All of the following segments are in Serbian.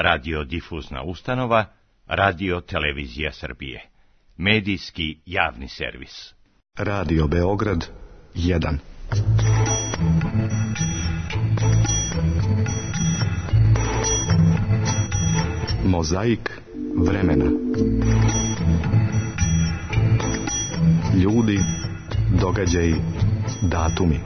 radiodifuzna ustanova, Radio Televizija Srbije. Medijski javni servis. Radio Beograd 1. Mozaik vremena. Ljudi, događaji, datumi.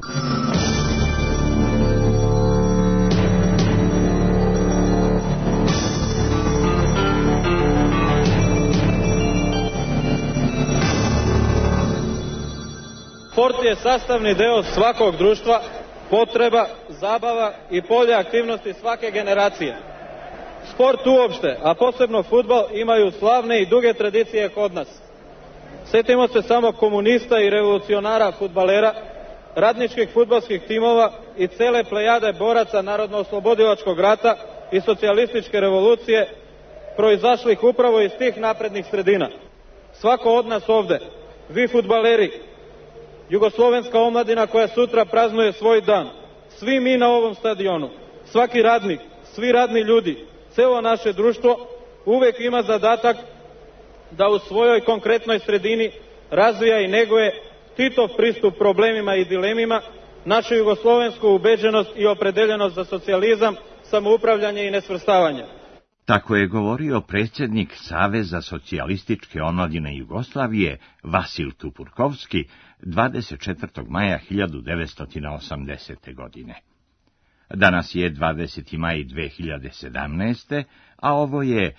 Sport je sastavni deo svakog društva, potreba, zabava i polje aktivnosti svake generacije. Sport uopšte, a posebno fudbal, imaju slavne i duge tradicije kod nas. Sjetimo se samo komunista i revolucionara fudbalera, radničkih fudbalskih timova i cele plejade boraca Narodno-oslobodilačkog rata i socijalističke revolucije, proizašlih upravo iz tih naprednih sredina. Svako od nas ovde, vi fudbaleri, jugoslovenska omladina koja sutra praznuje svoj dan, svi mi na ovom stadionu, svaki radnik, svi radni ljudi, celo naše društvo uvek ima zadatak da u svojoj konkretnoj sredini razvija i neguje Titov pristup problemima i dilemima, našu jugoslovensku ubeđenost i opredeljenost za socijalizam, samoupravljanje i nesvrstavanje. Tako je govorio predsjednik Saveza socijalističke omladine Jugoslavije Vasil Tupurkovski 24. maja 1980. godine. Danas je 20. maj 2017. a ovo je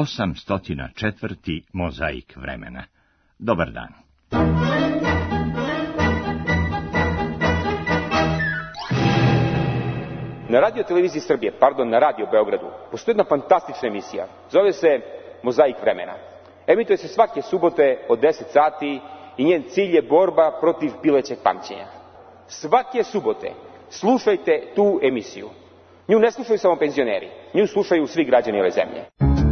804. mozaik vremena. Dobar dan. Na Radio Televiziji Srbije, na Radio Beogradu, postoji jedna fantastična emisija. Zove se Mozaik vremena. Emituje se svake subote od 10 sati i njen cilj je borba protiv pilećeg pamćenja. Svake subote slušajte tu emisiju. Nju ne slušaju samo penzioneri, nju slušaju svi građani ove zemlje.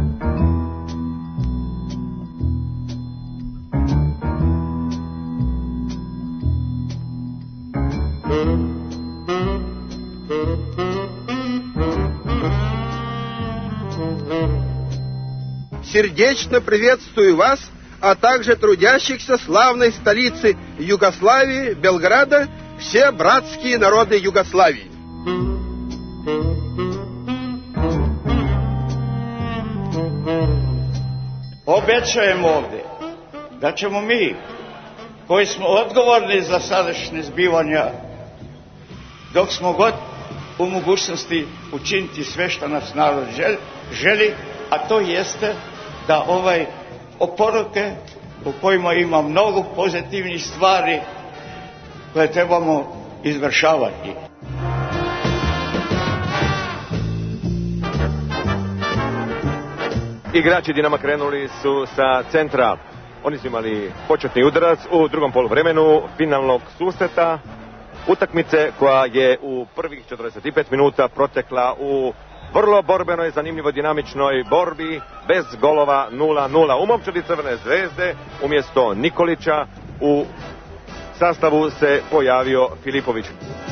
Сердечно приветствую вас, а также трудящихся славной столицы Югославии, Белграда, все братские народы Югославии. Obećajem ovdje da ćemo mi, koji smo odgovorni za sadašnje zbivanja, dok smo god u mogućnosti učiniti sve što nas narod želi, a to jeste da oporuke u kojima ima mnogo pozitivnih stvari koje trebamo izvršavati. Igrači Dinama krenuli su sa centra. Oni su imali početni udarac u drugom poluvremenu finalnog susreta utakmice koja je u prvih 45 minuta protekla u vrlo borbenoj, zanimljivoj, dinamičnoj borbi, bez golova 0-0. U momčadi Crvene zvezde umjesto Nikolića u sastavu se pojavio Filipović.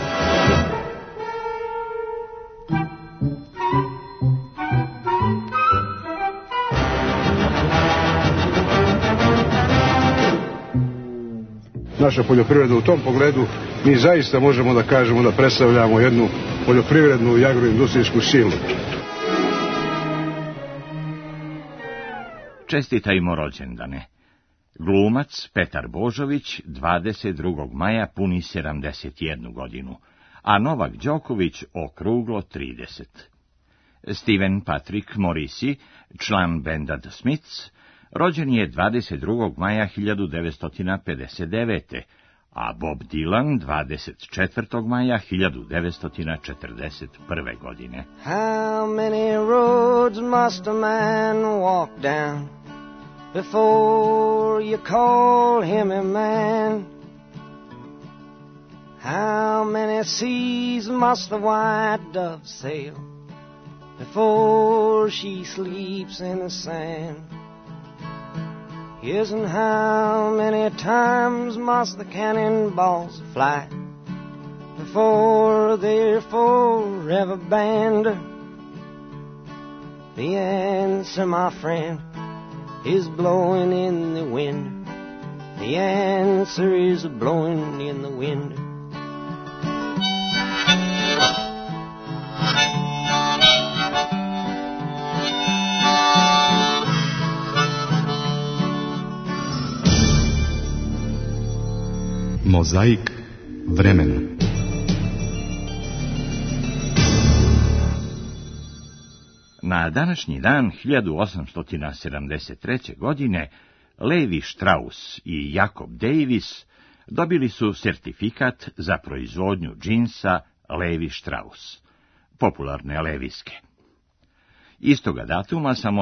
Naša poljoprivreda u tom pogledu, mi zaista možemo da kažemo da predstavljamo jednu poljoprivrednu i agroindustrijsku silu. Čestitajmo rođendane. Glumac Petar Božović 22. maja puni 71 godinu, a Novak Đoković okruglo 30. Steven Patrick Morrissey, član benda The Smiths, rođen je 22. maja 1959. a Bob Dylan 24. maja 1941. godine. How many roads must a man walk down before you call him a man? How many seas must the white dove sail before she sleeps in the sand? Yes, and how many times must the cannonballs fly before they're forever banned? The answer, my friend, is blowing in the wind. The answer is blowing in the wind. Mozaik vremena. Na današnji dan 1873. godine Levi Strauss i Jakob Davis dobili su sertifikat za proizvodnju džinsa Levi Strauss, popularne levijske. Istoga datuma, samo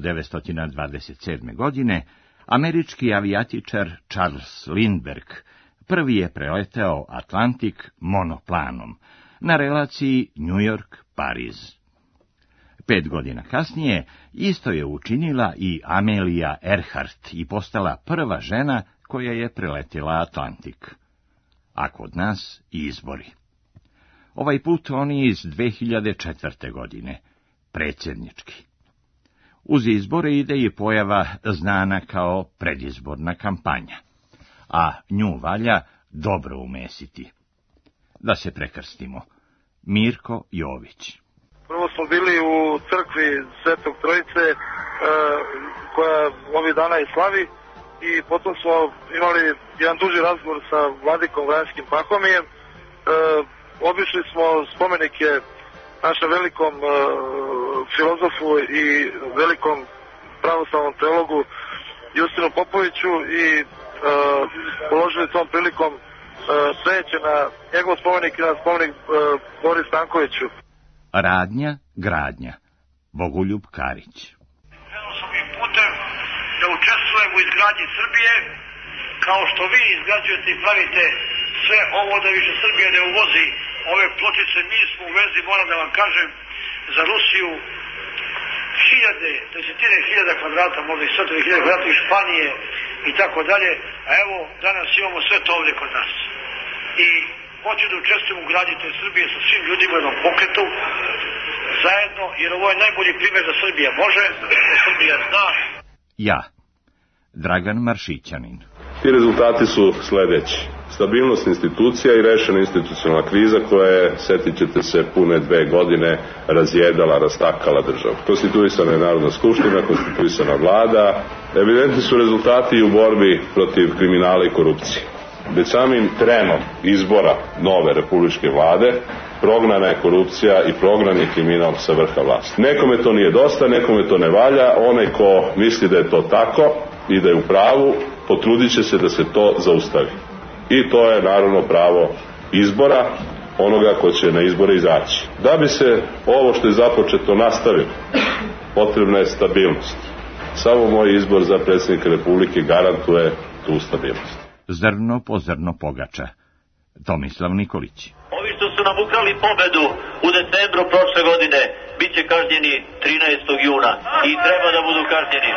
1927. godine, američki avijatičar Charles Lindbergh prvi je preleteo Atlantik monoplanom na relaciji New York-Pariz. 5 godina kasnije isto je učinila i Amelia Earhart i postala prva žena koja je preletjela Atlantik. A kod nas izbori. Ovaj put oni iz 2004. godine, predsjednički. Uz izbore ide i pojava znana kao predizborna kampanja, a nju valja dobro umesiti. Da se prekrstimo. Mirko Jović. Prvo smo bili u crkvi Svetog Trojice, koja ovih dana i slavi, i potom smo imali jedan duži razgovor sa vladikom Vranjskim Pahomijem. Obišli smo spomenike našem velikom filozofu i velikom pravoslavnom teologu Justinu Popoviću i uložili tom prilikom sveće na njegov spomenik i na spomenik Boris Stankoviću. Radnja, gradnja. Bogoljub Karić. Krenuo sam i putem da učestvujem u izgradnji Srbije, kao što vi izgrađujete i pravite sve ovo da više Srbija ne uvozi ove pločice. Mi smo u vezi, moram da vam kažem, za Rusiju desetine hiljada kvadrata, možda i 100.000 kvadrata iz Španije i tako dalje, a evo danas imamo sve to ovdje kod nas. I hoću da učestvujem u gradnji te Srbije sa svim ljudima u jednom pokretu, zajedno, jer ovo je najbolji primjer da Srbija može, da Srbija zna. Ja, Dragan Maršićanin. Ti rezultati su sljedeći. Stabilnost institucija i rešena institucionalna kriza koja je, sjetit ćete se, pune 2 godine razjedala, rastakala državu. Konstituisana je Narodna skupština, konstituisana vlada. Evidentni su rezultati i u borbi protiv kriminala i korupcije. Već samim trenom izbora nove republičke vlade prognana je korupcija i prognan je kriminal sa vrha vlasti. Nekome to nije dosta, nekome to ne valja. Onaj ko misli da je to tako i da je u pravu, potrudit će se da se to zaustavi. I to je naravno pravo izbora onoga ko će na izbore izaći. Da bi se ovo što je započeto nastavilo, potrebna je stabilnost. Samo moj izbor za predsjednika Republike garantuje tu stabilnost. Zrno po zrno pogača. Tomislav Nikolić. Ovi što su nam ukrali pobedu u decembru prošle godine bit će kažnjeni 13. juna i treba da budu kažnjeni.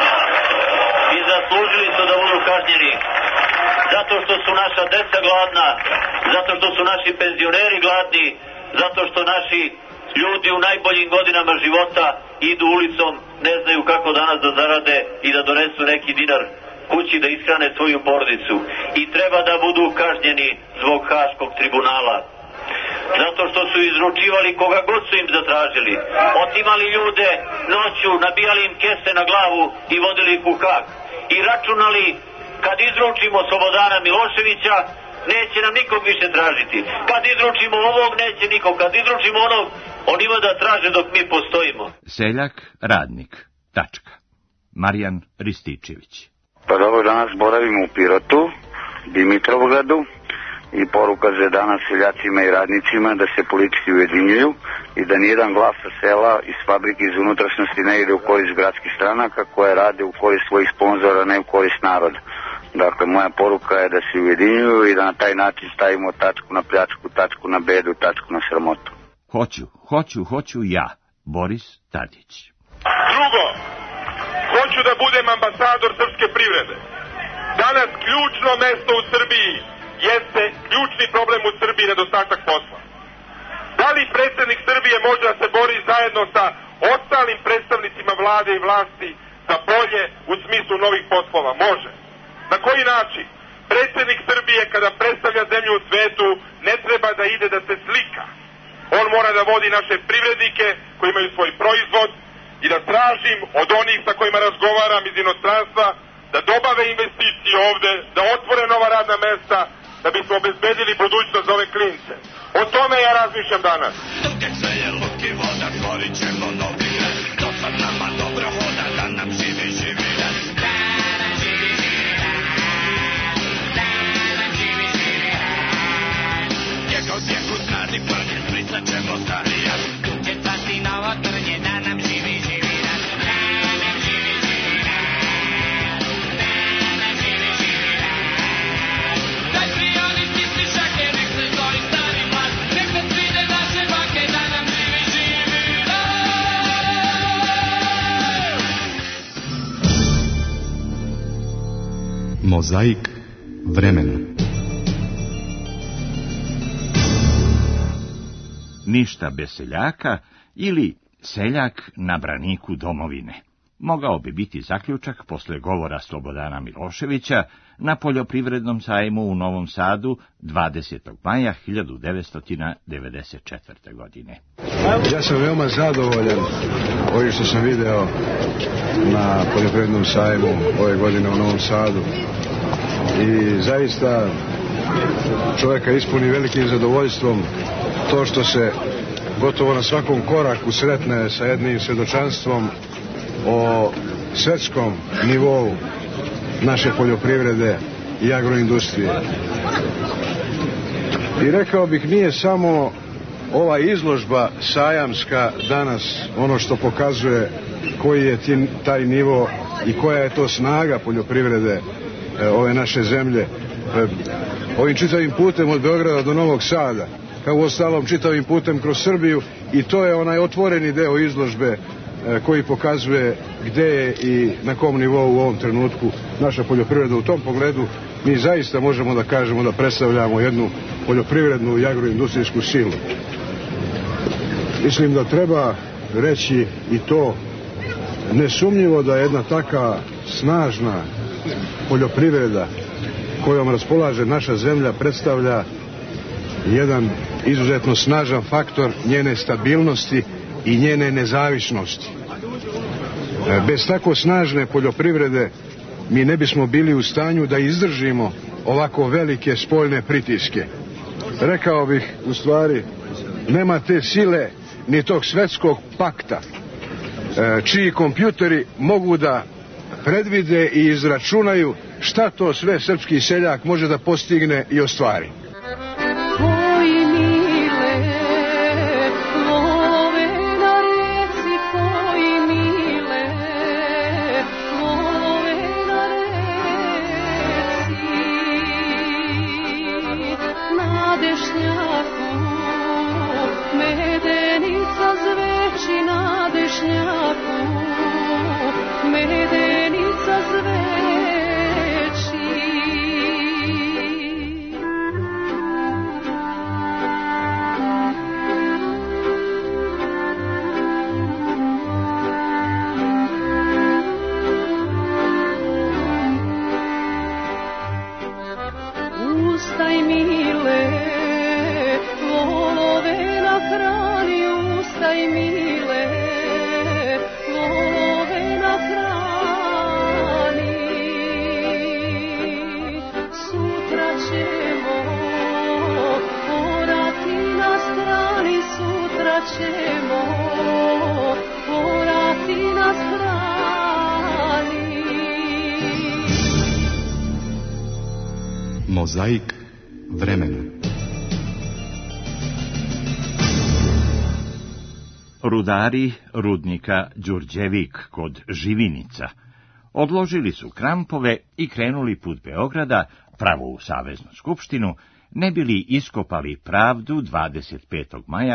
I zaslužili su da budu kažnjeni zato što su naša deca gladna, zato što su naši penzioneri gladni, zato što naši ljudi u najboljim godinama života idu ulicom, ne znaju kako danas da zarade i da donesu neki dinar kući da ishrane svoju porodicu. I treba da budu kažnjeni zbog Haškog tribunala. Zato što su izručivali koga god su im zatražili. Otimali ljude noću, nabijali im kese na glavu i vodili ih u Hag. I računali, kad izručimo Slobodana Miloševića, neće nam nikog više tražiti. Kad izručimo ovog, neće nikog. Kad izručimo onog, on ima da traže dok mi postojimo. Seljak, radnik. Tačka. Marijan Rističević. Pa dobro, danas boravimo u Pirotu, Dimitrovgradu, i poruka za danas seljacima i radnicima da se politički ujedinjuju i da nijedan glas sa sela iz fabrike iz unutrašnjosti ne ide u korist gradskih stranaka koje rade u korist svojih sponzora, ne u korist naroda. Dakle, moja poruka je da se ujedinjuju i da na taj način stavimo tačku na pljačku, tačku na bedu, tačku na sramotu. Hoću ja, Boris Tadić. Drugo, hoću da budem ambasador srpske privrede. Danas ključno mesto u Srbiji jeste ključni problem u Srbiji, nedostatak posla. Da li predsjednik Srbije može da se bori zajedno sa ostalim predstavnicima vlade i vlasti za bolje u smislu novih poslova? Može. Na koji način? Predsjednik Srbije kada predstavlja zemlju u svetu ne treba da ide da se slika. On mora da vodi naše privrednike koji imaju svoj proizvod i da tražim od onih sa kojima razgovaram iz inostranstva da dobave investicije ovde, da otvore nova radna mesta, da bismo obezbedili budućnost za ove klince. O tome ja razmišljam danas. Dok se je luk i voda, stvorit ćemo novi grad. To sad nama dobro hoda, da nam živi, živi rad. Da nam živi, živi rad. Da nam živi, živi rad. Njegov vjeku znani prnje, brisat ćemo stari jad. Tu će cvasti novo trnje, da nam živi, živi rad. Da nam živi, živi rad. Da nam živi, živi rad. Daj prijani, stisni šake, nek se zori stari mlad. Nek se svide naše bake, da nam živi, živi rad. Mozaik vremena. Ništa bez seljaka ili seljak na braniku domovine. Mogao bi biti zaključak posle govora Slobodana Miloševića na poljoprivrednom sajmu u Novom Sadu 20. maja 1994. godine. Ja sam veoma zadovoljan ovim što sam video na poljoprivrednom sajmu ove godine u Novom Sadu. I zaista čovjeka ispuni velikim zadovoljstvom to što se gotovo na svakom koraku sretne sa jednim svjedočanstvom o svjetskom nivou naše poljoprivrede i agroindustrije. I rekao bih, nije samo ova izložba sajamska danas ono što pokazuje koji je taj nivo i koja je to snaga poljoprivrede ove naše zemlje. Ovim čitavim putem od Beograda do Novog Sada, kao uostalom čitavim putem kroz Srbiju, i to je onaj otvoreni deo izložbe koji pokazuje gdje je i na kom nivou u ovom trenutku naša poljoprivreda. U tom pogledu mi zaista možemo da kažemo da predstavljamo jednu poljoprivrednu i agroindustrijsku silu. Mislim da treba reći i to nesumnjivo da jedna taka snažna poljoprivreda kojom raspolaže naša zemlja predstavlja jedan izuzetno snažan faktor njene stabilnosti i njene nezavisnosti. Bez tako snažne poljoprivrede mi ne bismo bili u stanju da izdržimo ovako velike spoljne pritiske. Rekao bih, u stvari, nema te sile ni tog svjetskog pakta čiji kompjuteri mogu da predvide i izračunaju šta to sve srpski seljak može da postigne i ostvari. Mozaik vremena. Rudari rudnika Đurđevik kod Živinica odložili su krampove i krenuli put Beograda pravo u Saveznu skupštinu, ne bili iskopali pravdu 25. maja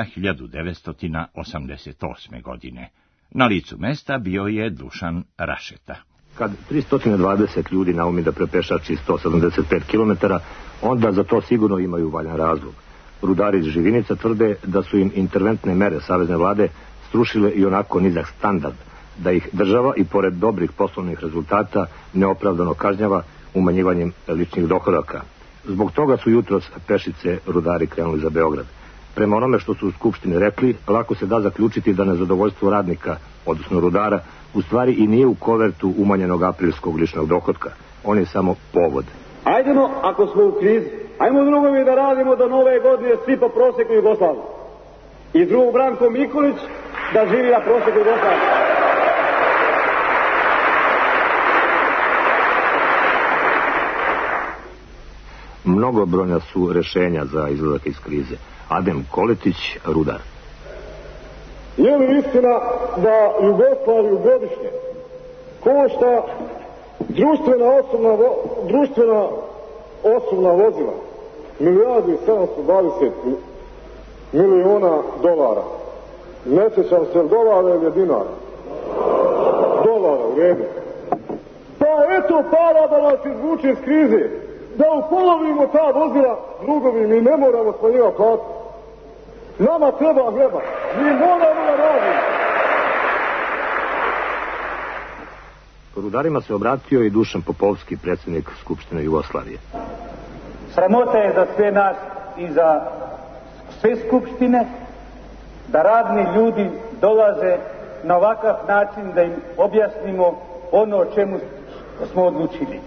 1988. godine. Na licu mesta bio je Dušan Rašeta. Kad 320 ljudi naumi da prepešači 175 km, onda za to sigurno imaju valjan razlog. Rudari iz Živinica tvrde da su im interventne mere savezne vlade srušile i onako nizak standard, da ih država i pored dobrih poslovnih rezultata neopravdano kažnjava umanjivanjem ličnih dohodaka. Zbog toga su jutros pešice rudari krenuli za Beograd. Prema onome što su u Skupštini rekli, lako se da zaključiti da nezadovoljstvo radnika, odnosno rudara, u stvari i nije u kovertu umanjenog aprilskog ličnog dohotka. On je samo povod. Ajdemo, ako smo u krizi, ajmo drugovi da radimo do nove godine svi po proseku Jugoslavije. I drug Branko Mikolić da živi na proseku Jugoslavije. Mnogobrojna su rešenja za izlazak iz krize. Adem Koletić, rudar. Je li istina da Jugoslaviju godišnje košta društvena osobna vozila $1.720 miliona? Ne sjećam se dolara ili dinara. Dolara, u redu. Pa eto para da nas izvuče iz krize, da upolovimo ta vozila, drugovi, mi ne moramo smanjivati platu. Nama treba hleba, mi moramo da radimo. Rudarima se obratio i Dušan Popovski, predsjednik Skupštine Jugoslavije. Sramota je za sve nas i za sve skupštine da radni ljudi dolaze na ovakav način da im objasnimo ono o čemu smo odlučili.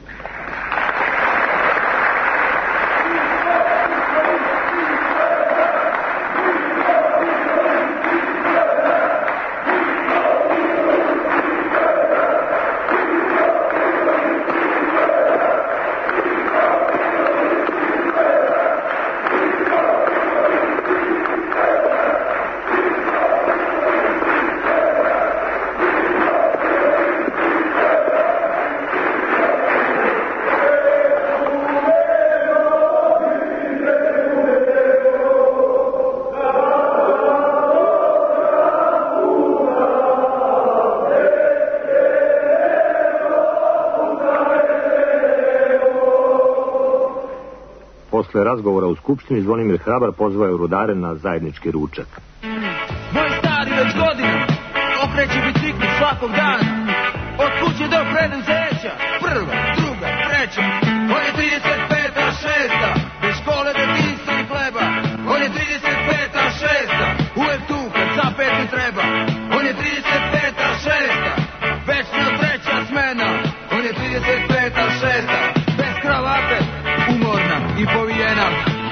Posle razgovora u Skupštini, Zvonimir Hrabar pozvao je rudare na zajednički ručak. Moj stari već godina okreće bicikli svakog dana, od kuće do preduzeća, prva, druga, treća. On je 35-a, 6-a, bez škole, detinjstva i hleba. On je 35-a, 6-a, uvek tu kad zapeti treba. On je 35-a, 6-a, večno treća smena. On je 35-a, 6-a, bez kravate, umorna i povijena.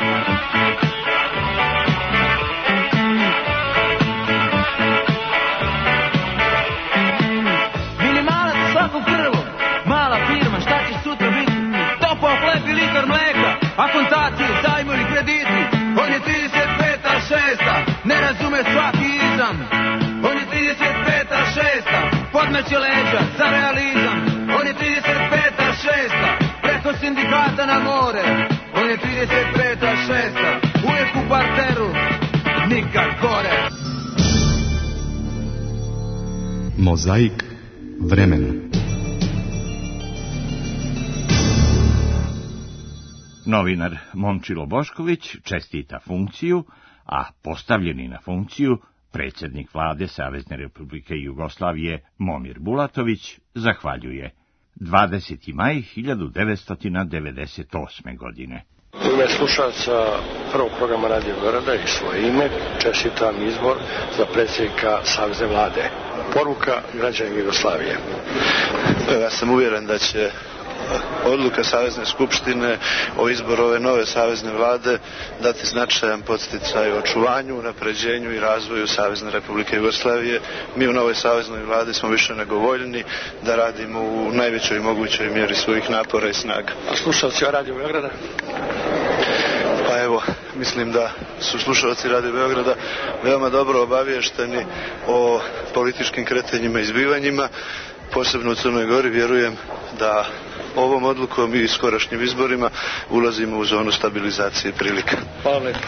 Minimalac svakog prvog, mala firma, šta će sutra biti? Topao hleb i litar mleka, akontacije, zajmo ili krediti. On je 35-a, 6-a, ne razume svaki izam. On je 35-a, 6-a, podmeće leđa za realizam. On je 35-a, 6-a, preko sindikata na more. On je 35-a, 6-a, uvijek u parteru, nikad gore. Mozaik vremena. Novinar Momčilo Bošković čestita funkciju, a postavljeni na funkciju predsjednik vlade Savezne Republike Jugoslavije Momir Bulatović zahvaljuje. 20. maj 1998. godine. U ime slušalaca prvog programa Radio Beograda i svoje ime čestitam izbor za predsjednika Savezne vlade. Poruka građanima Jugoslavije. Ja sam uvjeren da će odluka Savezne skupštine o izboru ove nove savezne vlade dati značajan podsticaj očuvanju, unapređenju i razvoju Savezne Republike Jugoslavije. Mi u novoj saveznoj vladi smo više nego voljni da radimo u najvećoj mogućoj mjeri svojih napora i snaga. A slušalci Radio Beograda? Pa evo, mislim da su slušalci Radio Beograda veoma dobro obavješteni o političkim kretanjima i zbivanjima, posebno u Crnoj Gori. Vjerujem da ovom odlukom i skorašnjim izborima ulazimo u zonu stabilizacije prilika. Hvala lepo.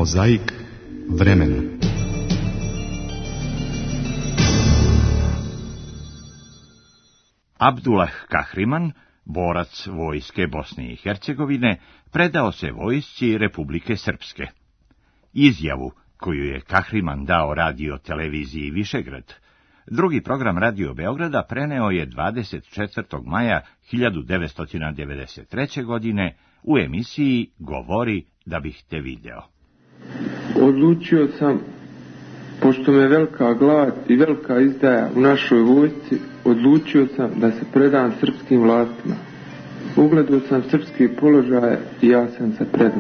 Mozaik vremena. Abdullah Kahriman, borac vojske Bosne i Hercegovine, predao se vojsci Republike Srpske. Izjavu koju je Kahriman dao radio televiziji Višegrad, drugi program Radio Beograda preneo je 24. maja 1993. godine u emisiji Govori da bih te video. Odlučio sam, pošto me velika glad i velika izdaja u našoj vojsci, odlučio sam da se predam srpskim vlastima. Ugledao sam srpske položaje i ja sam se predao.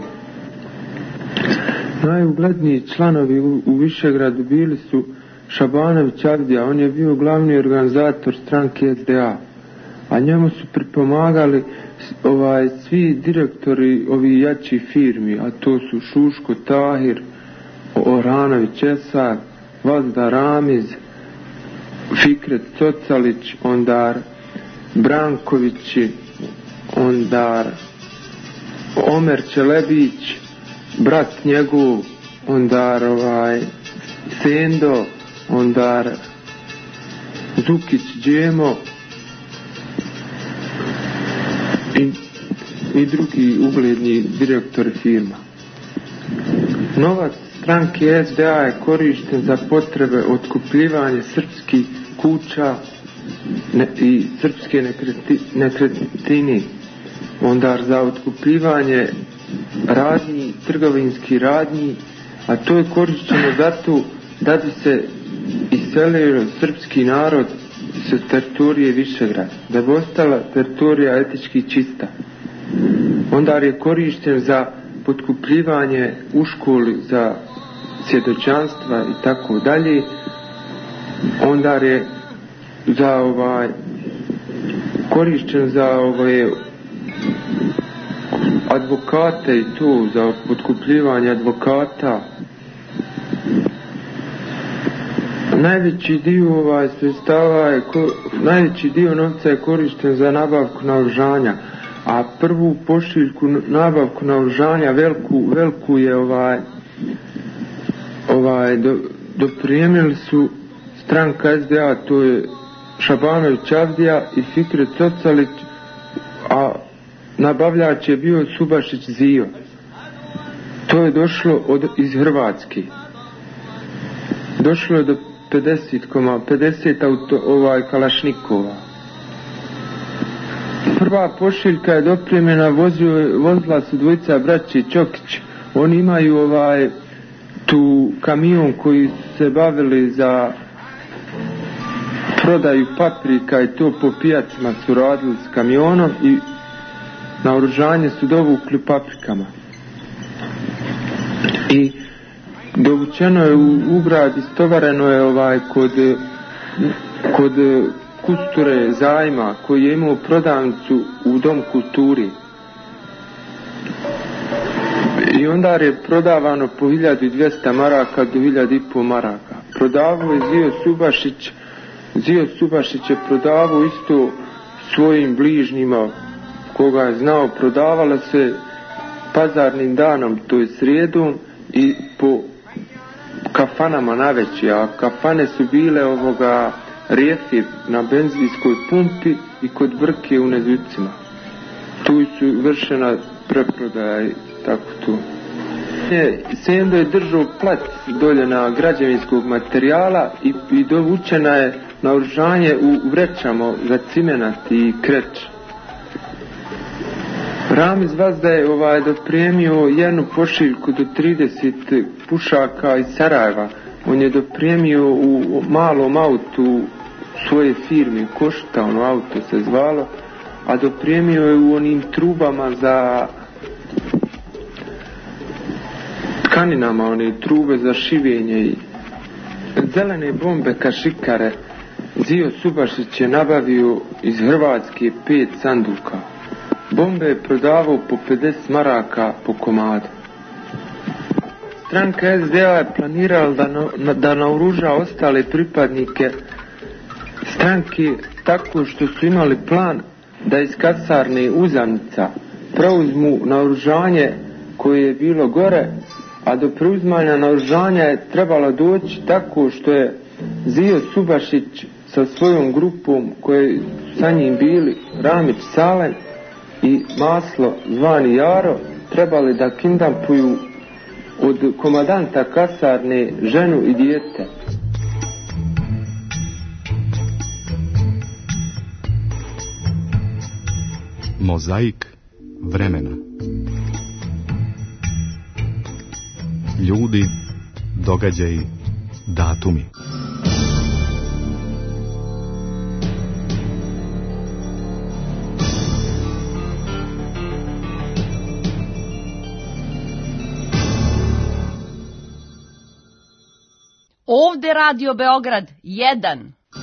Najugledniji članovi u Višegradu bili su Šabanović Avdija, on je bio glavni organizator stranke SDA, a njemu su pripomagali svi direktori ovih jačih firmi, a to su Šuško Tahir, Oranović Esad, Vazda Ramiz, Fikret Cocalić, ondar Brankovići, ondar Omer Čelebić, brat njegov, ondar Sendo, ondar Zukić Džemo i drugi ugledni direktori firma. Novac stranke SDA je korišten za potrebe otkupljivanja srpskih kuća i srpske nekretnine, ondar za otkupljivanje radnji, trgovinski radnji, a to je korišteno zato da bi se iselio srpski narod sa teritorije Višegrada, da bi ostala teritorija etički čista. Ondar je korišten za potkupljivanje u školi za svjedočanstva i tako dalje. Ondar je za korišten za advokate i to, za potkupljivanje advokata. Najveći dio sredstava najveći dio novca je korišten za nabavku naoružanja, a prvu pošiljku nabavku naoružanja veliku je doprijemili su stranka SDA, to je Šabanović Avdija i Fikret Cocalić, a nabavljač je bio Subašić Zio. To je došlo iz Hrvatske. Došlo je do 50 kalašnikova. Prva pošiljka je dopremljena, vozila su dvojica braće Čokić. Oni imaju tu kamion koji se bavili za prodaju paprika i to po pijacima su radili s kamionom i naoružanje su dovukli paprikama. I dovučeno je u grad, istovareno je kod Kusture Zajma koji je imao prodavnicu u Dom kulturi. I onda je prodavano po 1200 maraka do 1500 maraka. Prodavao je Zio Subašić je prodavao isto svojim bližnjima koga je znao. Prodavala se pazarnim danom, to je srijedom, i po kafanama naveći, a kafane su bile Rijefi na benzinskoj pumpi i kod Brke u Nezucima. Tu su vršena preprodaja i tako to. Sendo je držao plac dolje na građevinskog materijala i dovučena je naoružanje u vrećama za cimenat i kreć. Ramiz Vazda je dopremio jednu pošiljku do 30 pušaka iz Sarajeva. On je dopremio u malom autu svoje firme, Košta, auto se zvalo, a dopremio je u onim trubama za tkaninama, one trube za šivenje i zelene bombe kašikare. Zio Subašić je nabavio iz Hrvatske 5 sanduka. Bombe je prodavao po 50 maraka po komadu. Stranka SDA je planirala da naoruža ostale pripadnike stranke tako što su imali plan da iz kasarne Uzamnica preuzmu naoružanje koje je bilo gore, a do preuzimanja naoružanja je trebalo doći tako što je Zio Subašić sa svojom grupom koji su sa njim bili Ramić Salen i Maslo zvani Jaro trebali da kidnapuju od komandanta kasarne ženu i dijete. Mozaik vremena. Ljudi, događaji, datumi. Ovde Radio Beograd 1.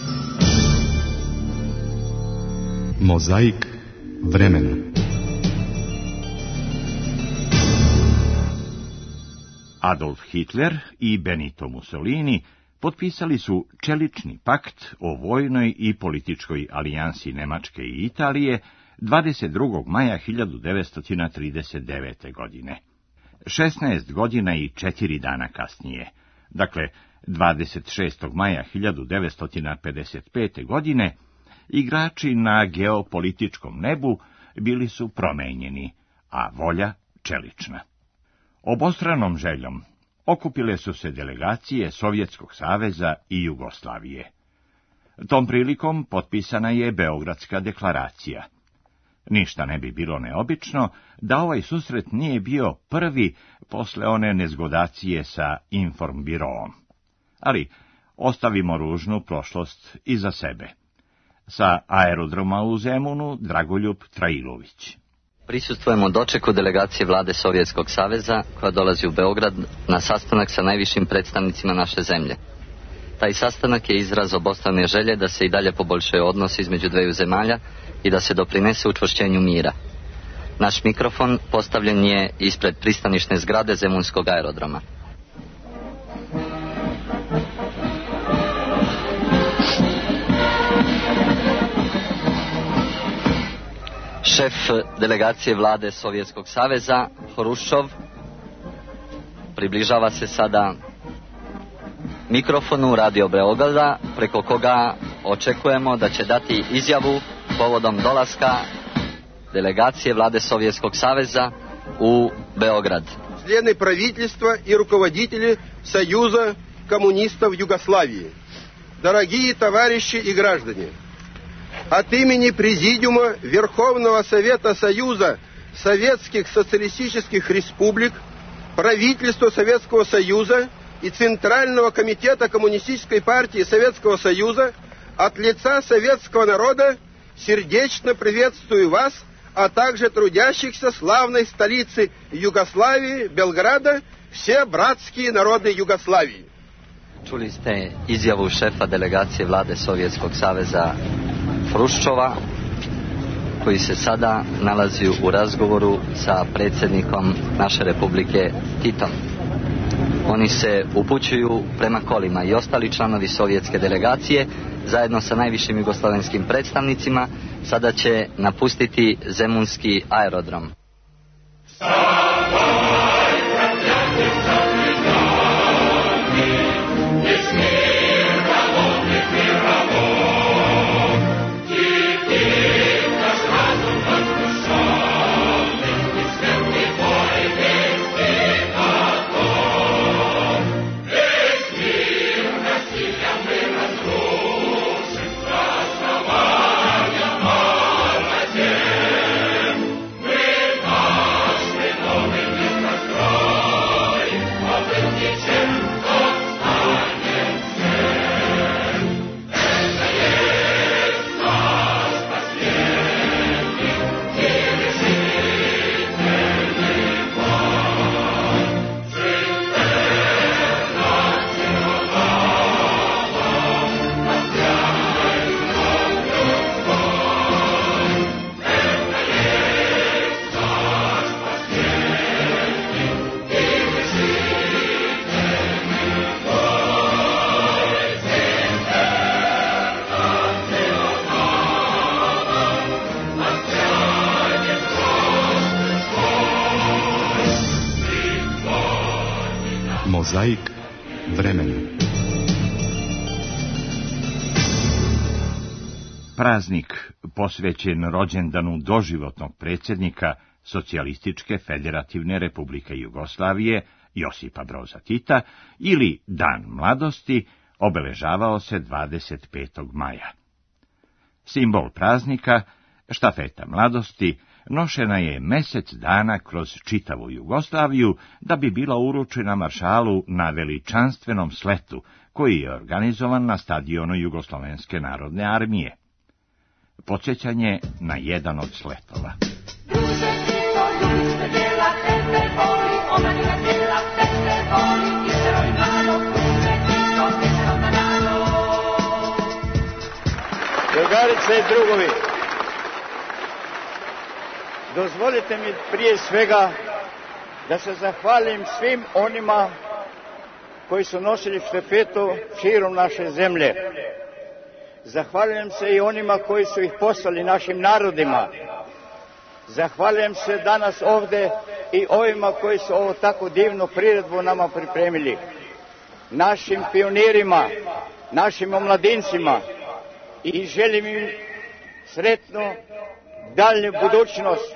Mozaik vremena. Adolf Hitler i Benito Mussolini potpisali su čelični pakt o vojnoj i političkoj alijansi Nemačke i Italije 22. maja 1939. godine. 16 godina i 4 dana kasnije, dakle 26. maja 1955. godine, igrači na geopolitičkom nebu bili su promenjeni, a volja čelična. Obostranom željom okupile su se delegacije Sovjetskog saveza i Jugoslavije. Tom prilikom potpisana je Beogradska deklaracija. Ništa ne bi bilo neobično da ovaj susret nije bio prvi posle one nezgodacije sa Informbiroom. Ali ostavimo ružnu prošlost iza sebe. Sa aerodroma u Zemunu Dragoljub Trailović. Prisustvujemo dočeku delegacije vlade Sovjetskog saveza koja dolazi u Beograd na sastanak sa najvišim predstavnicima naše zemlje. Taj sastanak je izraz obostrane želje da se i dalje poboljšaju odnosi između dveju zemalja i da se doprinese učvršćenju mira. Naš mikrofon postavljen je ispred pristanišne zgrade Zemunskog aerodroma. Šef delegacije vlade Sovjetskog saveza, Hruščov, približava se sada mikrofonu Radio Beograda, preko koga očekujemo da će dati izjavu povodom dolaska delegacije vlade Sovjetskog saveza u Beograd. Члены правительства и руководители Союза коммунистов Югославии, дорогие товарищи и граждане, от имени Президиума Верховного Совета Союза Советских Социалистических Республик, правительства Советского Союза и Центрального комитета Коммунистической партии Советского Союза от лица советского народа сердечно приветствую вас, а также трудящихся славной столицы Югославии, Белграда, все братские народы Югославии. Čuli ste izjavu šefa delegacije vlade Sovjetskog saveza Hruščova, koji se sada nalazi u razgovoru sa predsjednikom naše republike Titom. Oni se upućuju prema kolima i ostali članovi sovjetske delegacije zajedno sa najvišim jugoslavenskim predstavnicima sada će napustiti Zemunski aerodrom. With Mozaik vremena. Praznik posvećen rođendanu doživotnog predsjednika Socijalističke federativne republike Jugoslavije Josipa Broza Tita ili Dan mladosti obeležavao se 25. maja. Simbol praznika, štafeta mladosti, nošena je mjesec dana kroz čitavu Jugoslaviju da bi bila uručena maršalu na veličanstvenom sletu koji je organizovan na stadionu Jugoslovenske narodne armije. Podsjećanje na jedan od sletova. Drugarice i drugovi, dozvolite mi prije svega da se zahvalim svim onima koji su nosili štafetu širom naše zemlje. Zahvaljujem se i onima koji su ih poslali našim narodima. Zahvaljujem se danas ovdje i ovima koji su ovo tako divnu priredbu nama pripremili. Našim pionirima, našim omladincima i želim im sretnu dalju budućnost.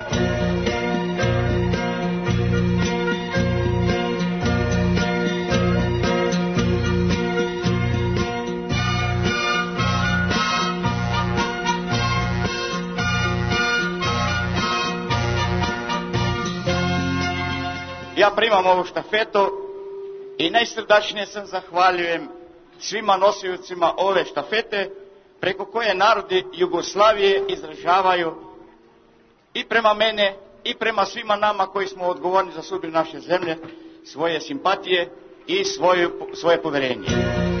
Ja primam ovu štafetu i najsrdačnije sam zahvaljujem svima nosiocima ove štafete preko koje narodi Jugoslavije izražavaju i prema mene i prema svima nama koji smo odgovorni za sudbinu naše zemlje svoje simpatije i svoje povjerenje.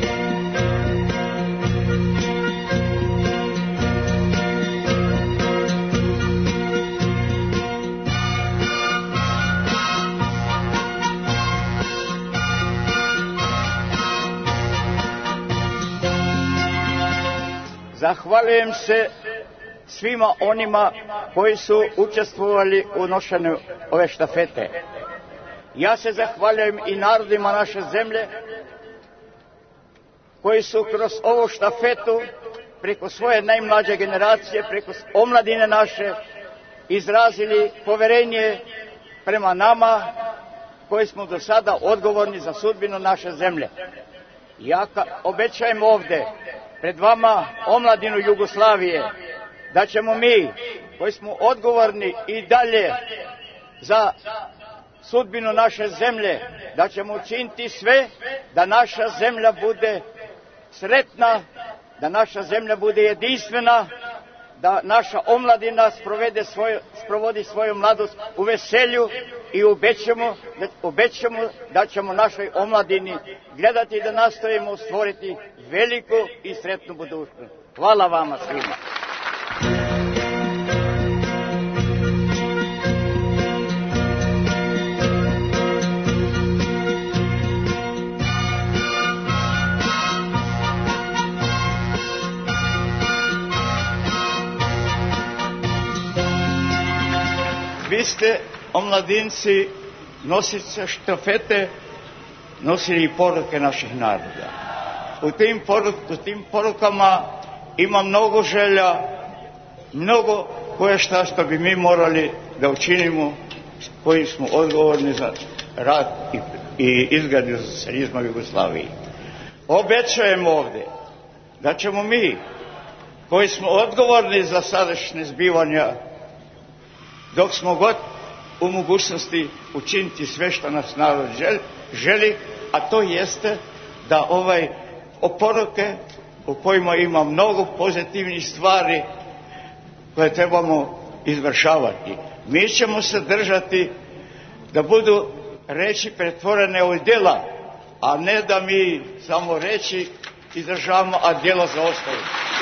Zahvaljujem se svima onima koji su učestvovali u nošenju ove štafete. Ja se zahvaljujem i narodima naše zemlje koji su kroz ovu štafetu preko svoje najmlađe generacije, preko omladine naše izrazili povjerenje prema nama koji smo do sada odgovorni za sudbinu naše zemlje. Ja obećajem ovdje pred vama omladinu Jugoslavije da ćemo mi koji smo odgovorni i dalje za sudbinu naše zemlje, da ćemo učiniti sve da naša zemlja bude sretna, da naša zemlja bude jedinstvena, da naša omladina sprovodi svoju mladost u veselju i obećamo da ćemo našoj omladini gledati da nastojimo stvoriti veliku i sretnu budućnost. Hvala vama svima. Vi ste, omladinci, nosice štafete, nosili i poruke naših naroda. U tim porukama ima mnogo želja, mnogo koje što bi mi morali da učinimo, koji smo odgovorni za rad i izgradnju socijalizma u Jugoslaviji. Obećajem ovdje da ćemo mi, koji smo odgovorni za sadašnje zbivanja, dok smo god u mogućnosti učiniti sve što nas narod želi, a to jeste da poruke u kojima ima mnogo pozitivnih stvari koje trebamo izvršavati. Mi ćemo se držati da budu reči pretvorene u djela, a ne da mi samo reči izražavamo, a djela zaostaju.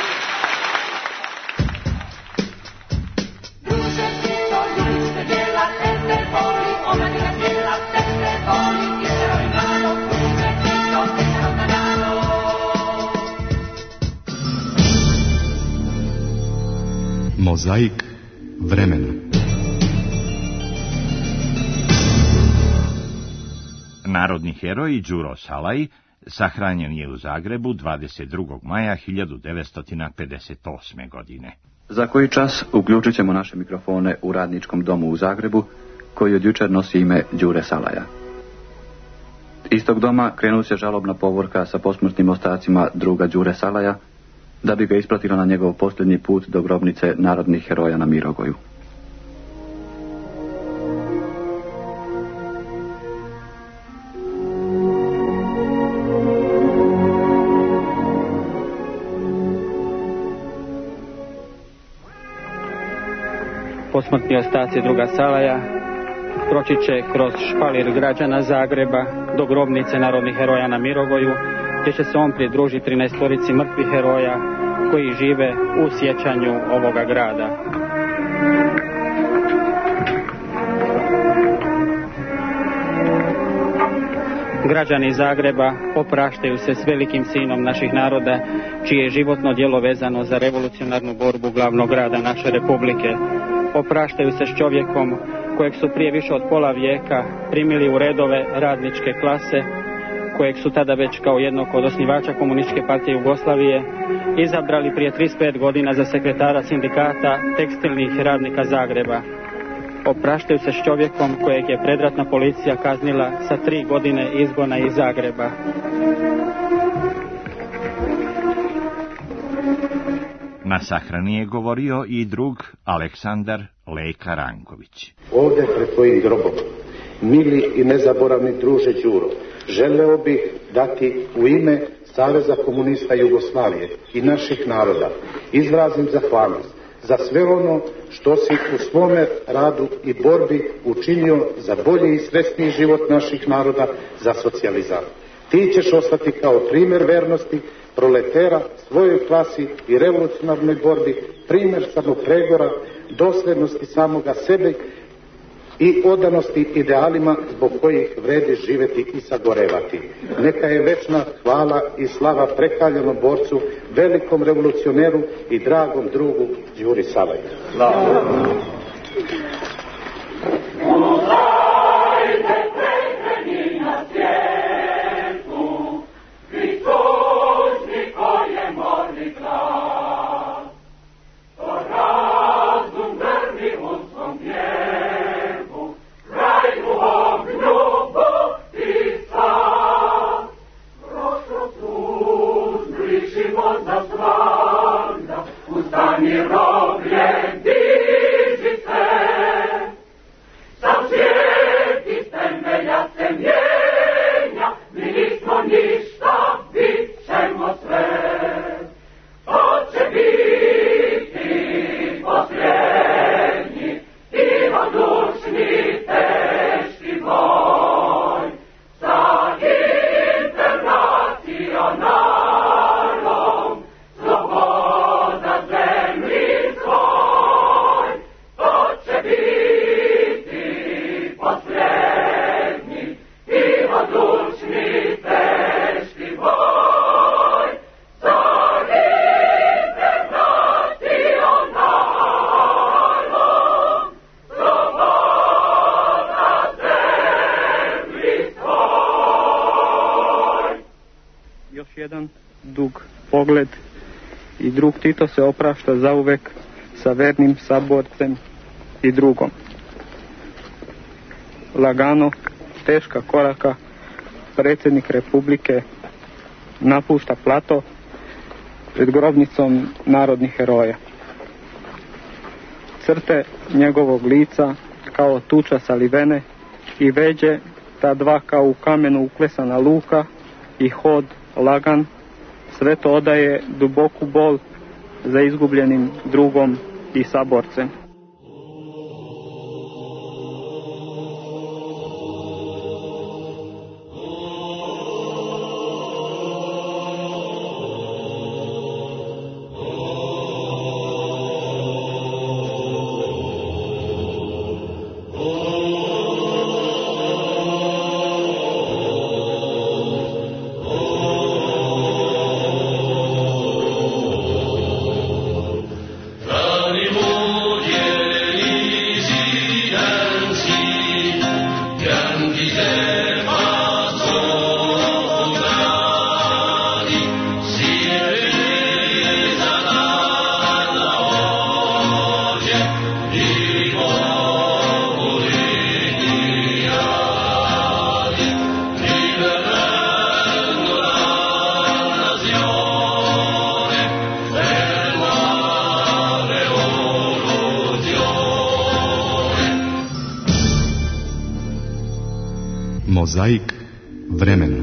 Mozaik vremena. Narodni heroj Đuro Salaj sahranjen je u Zagrebu 22. maja 1958. godine. Za koji čas uključit ćemo naše mikrofone u Radničkom domu u Zagrebu, koji od jučer nosi ime Đure Salaja. Iz tog doma krenut će žalobna povorka sa posmrtnim ostacima druga Đure Salaja, da bi ga ispratila na njegov posljednji put do grobnice narodnih heroja na Mirogoju. Posmrtni ostaci druga Salaja proći će kroz špalir građana Zagreba do grobnice narodnih heroja na Mirogoju, gdje će se on pridružiti 13 mrtvih heroja koji žive u sjećanju ovoga grada. Građani Zagreba opraštaju se s velikim sinom naših naroda, čije je životno djelo vezano za revolucionarnu borbu glavnog grada naše republike. Opraštaju se s čovjekom kojeg su prije više od pola vijeka primili u redove radničke klase, kojeg su tada već kao jednog od osnivača Komunističke partije Jugoslavije izabrali prije 35 godina za sekretara sindikata tekstilnih radnika Zagreba. Opraštaju se s čovjekom kojeg je predratna policija kaznila sa 3 godine izgona iz Zagreba. Na sahrani je govorio i drug Aleksandar Leka Ranković. Ovdje pred tvojim grobom, mili i nezaboravni druže Đuro, želeo bih dati u ime Saveza komunista Jugoslavije i naših naroda izrazim zahvalnost za sve ono što si u svome radu i borbi učinio za bolji i sretniji život naših naroda, za socijalizam. Ti ćeš ostati kao primjer vernosti proletera svojoj klasi i revolucionarnoj borbi, primjer samopregora, dosljednosti samoga sebe i odanosti idealima zbog kojih vredi živjeti i sagorevati. Neka je večna hvala i slava prekaljenom borcu, velikom revolucioneru i dragom drugu Đuri Salaju. Ustani roblje, diži se, sam svijet iz temelja se mijenja, mi nismo ništa, bit ćemo sve. To će biti posljednji i odlučni teški boj za internacionalom sloboda zemlji svoj. To će biti posljednji i odlučni teški boj za internacionalom sloboda zemlji svoj. Još jedan dug pogled i drug Tito se oprašta zauvek sa vernim saborcem i drugom. Lagano, teška koraka, predsjednik Republike napušta plato pred grobnicom narodnih heroja. Crte njegovog lica kao tuča salivene i veđe, ta dva kao u kamenu uklesana luka i hod lagan, sve to odaje duboku bol za izgubljenim drugom i saborcem. Danimo Mozaik vremena.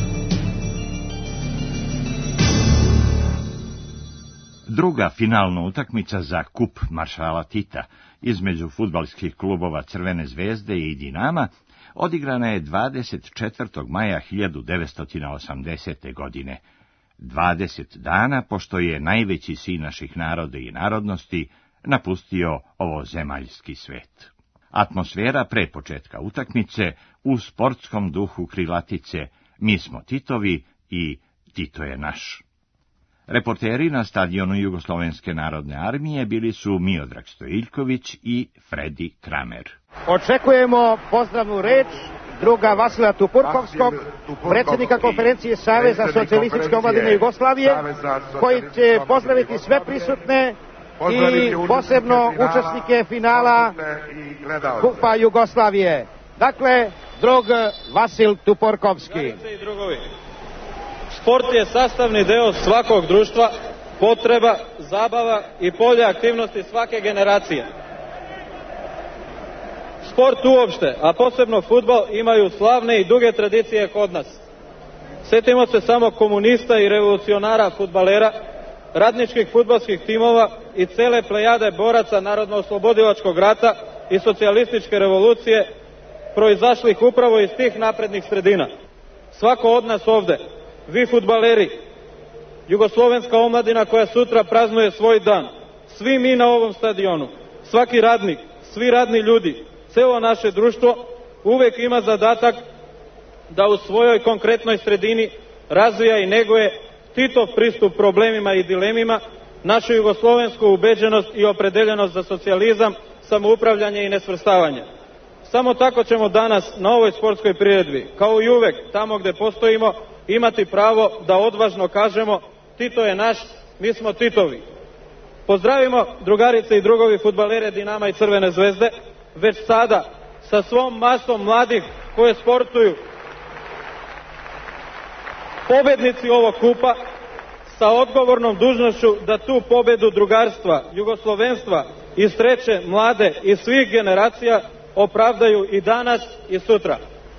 Druga finalna utakmica za kup maršala Tita između fudbalskih klubova Crvene zvezde i Dinama odigrana je 24. maja 1980. godine, 20 dana pošto je najveći sin naših naroda i narodnosti napustio ovozemaljski svet. Atmosfera pre početka utakmice u sportskom duhu krilatice "Mi smo Titovi" i "Tito je naš". Reporteri na stadionu Jugoslovenske narodne armije bili su Miodrag Stojiljković i Fredi Kramer. Očekujemo pozdravnu reč druga Vasila Tupurkovskog, predsjednika konferencije Saveza socijalističke omladine Jugoslavije, koji će pozdraviti sve prisutne i posebno učesnike finala Kupa Jugoslavije. Dakle, drug Vasil Tupurkovski. Sport je sastavni deo svakog društva, potreba, zabava i polje aktivnosti svake generacije. Sport uopšte, a posebno fudbal, imaju slavne i duge tradicije kod nas. Sjetimo se samo komunista i revolucionara fudbalera, radničkih fudbalskih timova i cele plejade boraca Narodno-oslobodilačkog rata i socijalističke revolucije, proizašlih upravo iz tih naprednih sredina. Svako od nas ovde, vi fudbaleri, jugoslovenska omladina koja sutra praznuje svoj dan, svi mi na ovom stadionu, svaki radnik, svi radni ljudi, celo naše društvo uvek ima zadatak da u svojoj konkretnoj sredini razvija i neguje Titov pristup problemima i dilemima, našu jugoslovensku ubeđenost i opredeljenost za socijalizam, samoupravljanje i nesvrstavanje. Samo tako ćemo danas na ovoj sportskoj priredbi, kao i uvek tamo gde postojimo, imati pravo da odvažno kažemo Tito je naš, mi smo Titovi. Pozdravimo drugarice i drugovi fudbalere Dinama i Crvene zvezde, već sada sa svom masom mladih koje sportuju. Pobednici ovog kupa sa odgovornom dužnošću da tu pobedu drugarstva, jugoslovenstva i sreće mlade i svih generacija opravdaju i danas i sutra.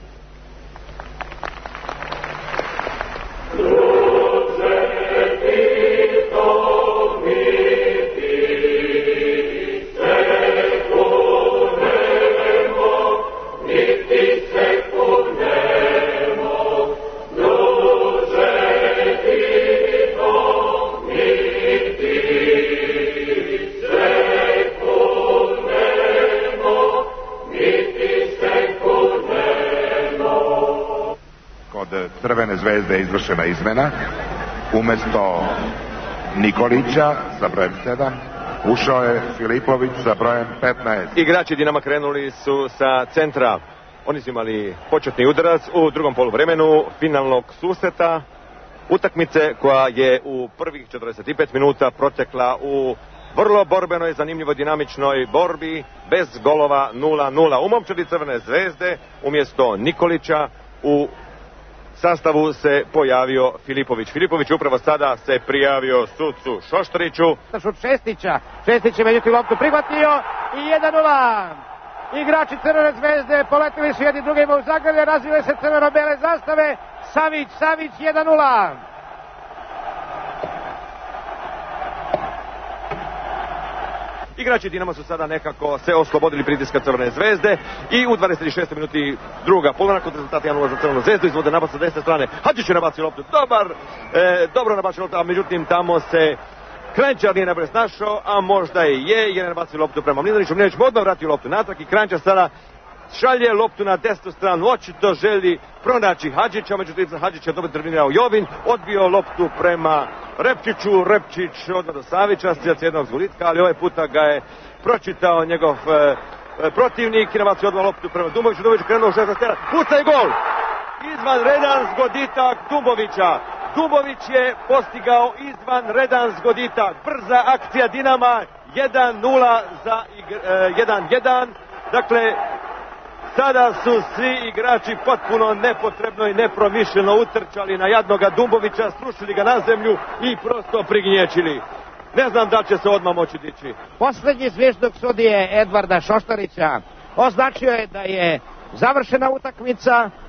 Crvene zvezde je izvršena izmena. Umesto Nikolića sa brojem 7 ušao je Filipović sa brojem 15. Igrači Dinama krenuli su sa centra. Oni su imali početni udarac u drugom poluvremenu finalnog susreta utakmice koja je u prvih 45 minuta protekla u vrlo borbenoj, zanimljivoj, dinamičnoj borbi bez golova 0-0. U momčadi Crvene zvezde umjesto Nikolića u sastavu se pojavio Filipović. Filipović upravo sada se prijavio sucu Šoštariću. Šut Šestića. Šestić je međutim loptu prihvatio i 1-0. Igrači Crvene zvezde poletili su jedni drugima u zagrlje, razvile se crveno-bele zastave. Savić 1-0. Igrači Dinama su sada nekako se oslobodili pritiska Crvene zvezde i u 26. minuti druga polovina kod rezultata 1-0 za Crvenu zvezdu izvode napad sa desne strane. Hadžić je nabacio loptu, dobro nabacio loptu, a međutim tamo se Kranjčar nije najbolje snašao, a možda je jer je nabacio loptu prema Mlinariću. Mlinarić odmah vratio loptu natrag i Kranjčar sada šalje loptu na desnu stranu, očito želi pronaći Hadžića, međutim za Hadžića dobro intervenirao Jovin, odbio loptu prema Repčiću, Repčić odmah do Savića, s jednog zgolitka, ali ovaj puta ga je pročitao njegov protivnik i nabacio odmah loptu prema Dumboviću. Dumbović krenuo u 16 metara, puca i gol! Izvanredan zgoditak Dumbovića. Dumbović je postigao izvanredan zgoditak. Brza akcija Dinama, 1-0 za 1-1. Dakle, sada su svi igrači potpuno nepotrebno i nepromišljeno utrčali na jadnoga Dumbovića, srušili ga na zemlju i prosto prignječili. Ne znam da će se odmah moći dići. Posljednji zvižduk sudije Edvarda Šoštarića označio je da je završena utakmica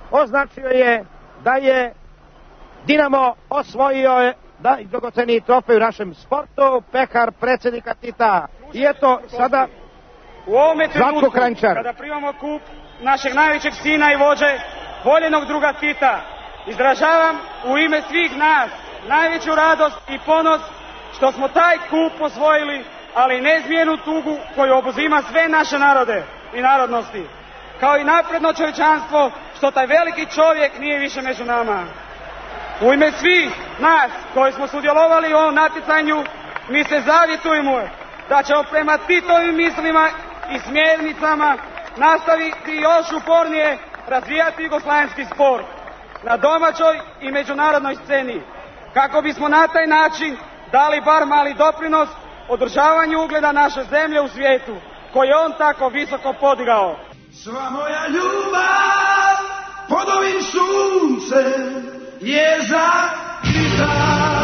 označio je da je Dinamo osvojio dragoceni trofej u našem sportu, pehar predsjednika Tita. I eto sada u ovome trenutku kada primamo kup našeg najvećeg sina i vođe, voljenog druga Tita, izražavam u ime svih nas najveću radost i ponos što smo taj kup osvojili, ali neizmjernu tugu koju obuzima sve naše narode i narodnosti, kao i napredno čovječanstvo što taj veliki čovjek nije više među nama. U ime svih nas koji smo sudjelovali u ovom natjecanju, mi se zavjetujemo da ćemo prema Titovim mislima i smjernicama nastaviti još upornije razvijati jugoslavenski sport na domaćoj i međunarodnoj sceni, kako bismo na taj način dali bar mali doprinos održavanju ugleda naše zemlje u svijetu, koji je on tako visoko podigao. Sva moja ljubav pod ovim suncem je zakrita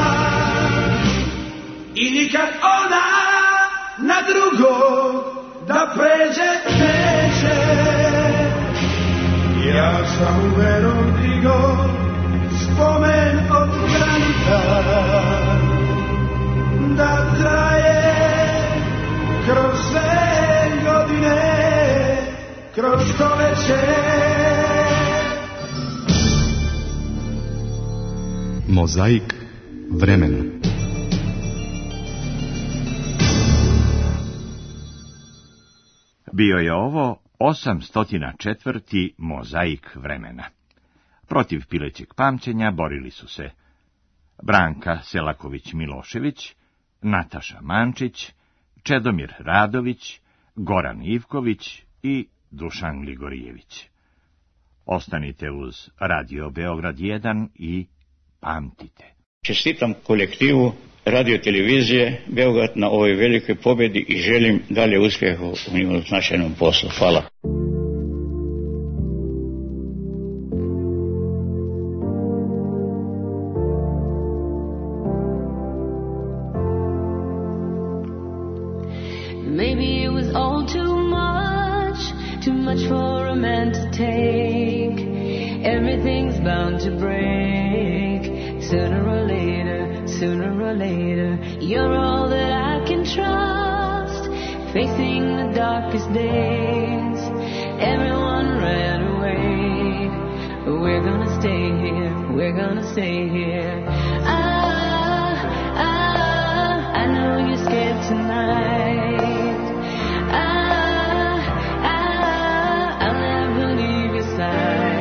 i nikad ona na drugog da pređe neće. Ja sam u verom digo spomen od granica da traje kroz sve godine, kroz stoljeće. Mozaik vremena. Bio je ovo 804. mozaik vremena. Protiv pilećeg pamćenja borili su se Branka Selaković-Milošević, Nataša Mančić, Čedomir Radović, Goran Ivković i Dušan Gligorijević. Ostanite uz Radio Beograd 1 i pamtite. Čestitam kolektivu radio-televizije Beograd na ovoj velikoj pobjedi i želim dalje uspjeha u njihovom značajnom poslu. Hvala. Maybe it was all too much for a man to take. Everything's bound to break. Sooner or later, you're all that I can trust. Facing the darkest days, everyone ran away. But we're gonna stay here. I know you're scared tonight. I'll never leave your side.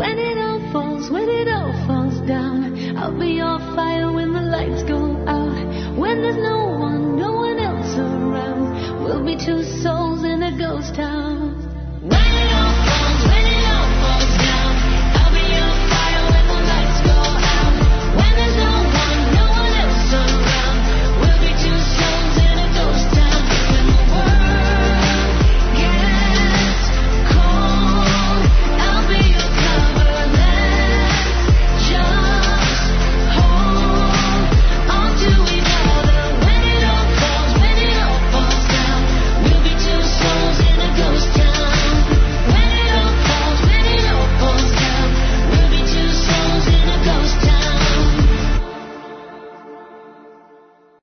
When it all falls down, I'll be your fire when the lights go out. When there's no one else around, we'll be two souls in a ghost town.